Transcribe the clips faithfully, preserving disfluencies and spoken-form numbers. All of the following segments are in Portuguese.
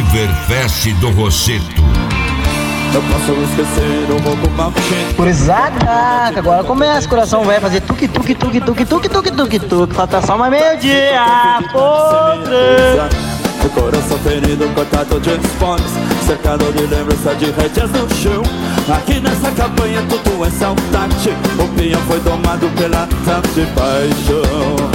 Aniverfest do Rosseto. Eu posso esquecer o roubo maldito. Curizada, agora começa, o coração vai fazer tuque, tuque, tuque, tuque, tuque, tuque, tuque, tuque. Falta só mais meio dia, podre. O coração ferido, cortado de esportes, cercado de lembrança de rédeas no chão. Aqui nessa cabanha tudo é saudade. O peão foi domado pela tanta paixão.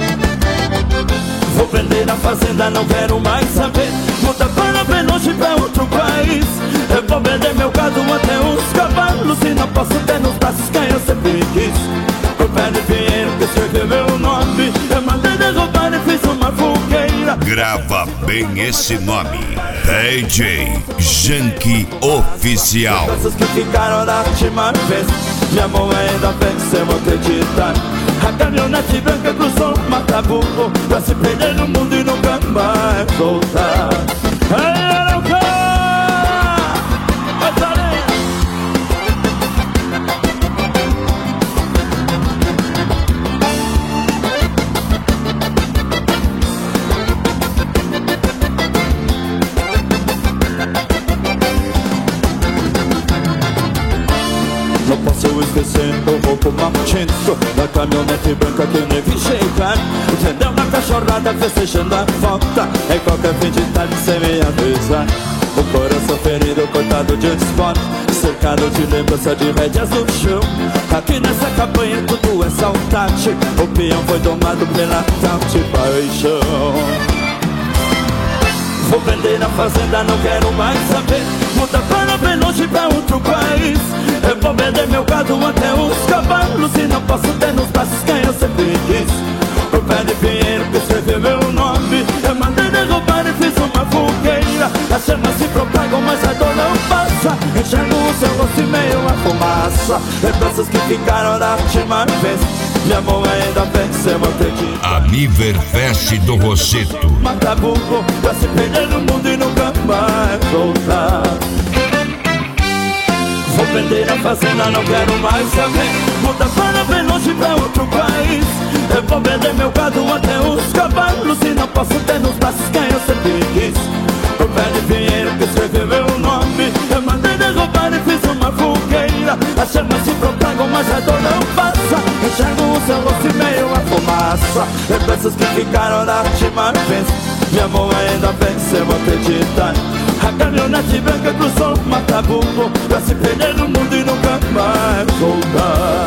Vou vender a fazenda, não quero mais saber. Muda para bem longe, pra outro país. Eu vou vender meu gado até os cavalos. E não posso ter nos braços quem eu sempre quis. O pé de pinheiro que escreveu meu nome. Eu mandei derrubar e fiz uma fogueira. Grava bem esse nome: D J Janky Oficial. Essas que ficaram da última vez, minha mão ainda venceu, vou acreditar. A caminhonete branca cruzou o Matabuco pra se perder no mundo e nunca mais voltar. Ei, Arauca! Não posso esquecer o roubo maldito da caminhonete branca que eu nem vi chegar. Entendeu na cachorrada festejando a volta em qualquer fim de tarde sem me avisar. O coração ferido, cortado de esporte, cercado de lembrança de rédeas no chão. Aqui nessa cabanha tudo é saudade. O peão foi domado pela tal de paixão. Vou vender a fazenda, não quero mais saber. Muda para bem longe, pra outro país. Eu vou vender meu gado até os cavalos. E não posso ter nos braços quem eu sempre quis. O pé de pinheiro que escreveu meu nome. Eu mandei derrubar e fiz uma fogueira. As chamas se propagam, mas a dor não passa. Enxergo o seu rosto e meio a fumaça. Lembranças que ficaram da última vez. Minha mão ainda venceu, vou ter que Aniverfest do Rosseto. Matabuco pra se perder no mundo e nunca mais voltar. Vou vender a fazenda, não quero mais saber. Muda para bem longe, pra outro país. Eu vou vender meu gado até os cavalos. E não posso ter nos braços quem eu sempre quis. O pé de pinheiro que escreveu meu nome. Eu mandei derrubar e fiz uma fogueira. As chamas se propagam, mas a dor não passa. Enxergo o seu rosto e meio a fumaça. Lembranças que ficaram da última vez. Minha mão ainda venceu, vou acreditar. A caminhonete branca cruzou o Matabuco pra se perder no mundo e nunca mais voltar.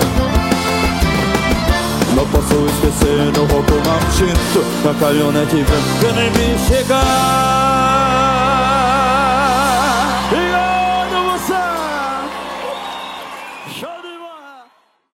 Não posso esquecer o roubo maldito da caminhonete branca que nem me chegar.